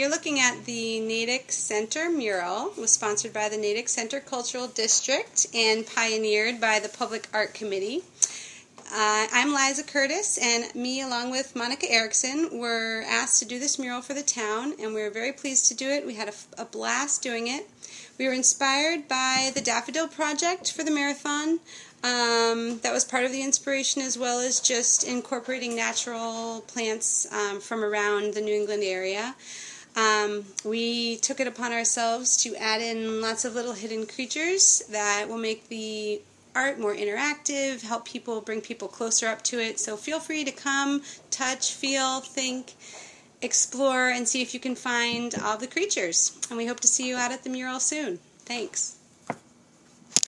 you're looking at the Natick Center mural. It was sponsored by the Natick Center Cultural District and pioneered by the Public Art Committee. I'm Liza Curtis, and me along with Monica Erickson were asked to do this mural for the town, and we were very pleased to do it. We had a blast doing it. We were inspired by the Daffodil Project for the marathon. That was part of the inspiration, as well as just incorporating natural plants from around the New England area. We took it upon ourselves to add in lots of little hidden creatures that will make the art more interactive, help people, bring people closer up to it. So feel free to come, touch, feel, think, explore, and see if you can find all the creatures. And we hope to see you out at the mural soon. Thanks.